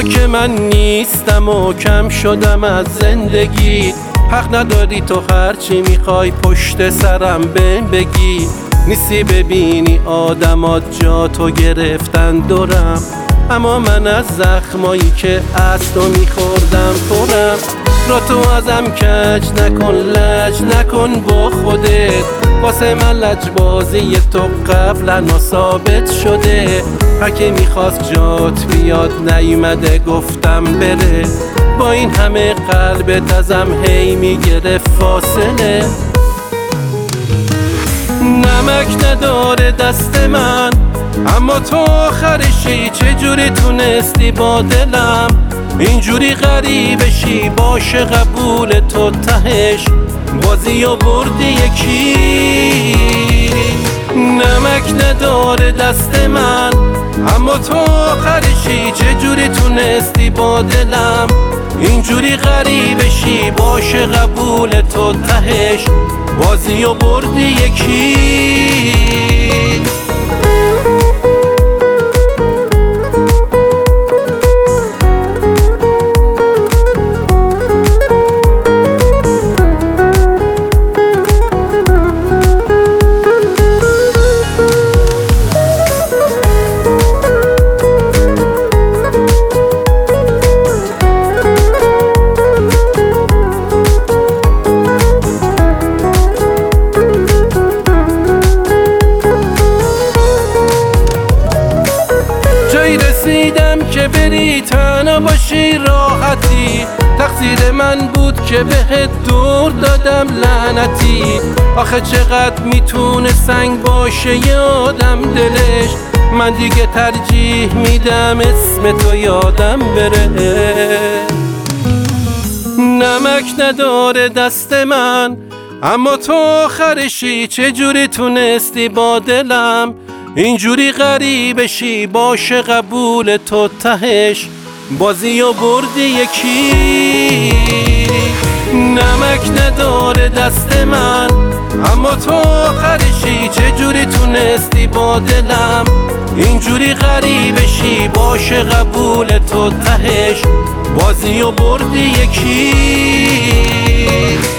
که من نیستم و کم شدم از زندگی، حق نداری تو هرچی میخوای پشت سرم بهم بگی. نیستی ببینی آدمات جا تو گرفتن دورم، اما من از زخمایی که از تو میخوردم پرم. را تو ازم کج نکن، لج نکن با خودت، واسه من لجبازی تو قبلا ثابت شده. هر که میخواست جات بیاد نیومده گفتم بره، با این همه قلبت ازم هی میگرفت فاصله. نمک نداره دست من، اما تو آخرشی چجوری تونستی با دلم اینجوری غریبشی؟ باشه قبول تو تهش بازی و بردی یکی. نمک نداره دست من، اما تو آخرشی چجوری تونستی با دلم اینجوری غریبشی؟ باشه قبول تو تهش بازی و بردی یکی. رسیدم که بری تنها باشی راحتی، تقصیر من بود که بهت دور دادم لعنتی. آخه چقدر میتونه سنگ باشه یه آدم دلش، من دیگه ترجیح میدم اسم تو یادم بره. نمک نداره دست من، اما تو آخرشی چجوری تونستی با دلم اینجوری غریبشی؟ باشه قبول تو تهش بازی و بردی یکی. نمک نداره دست من، اما تو آخرشی چجوری تونستی با دلم اینجوری غریبشی؟ باشه قبول تو تهش بازی و بردی یکی.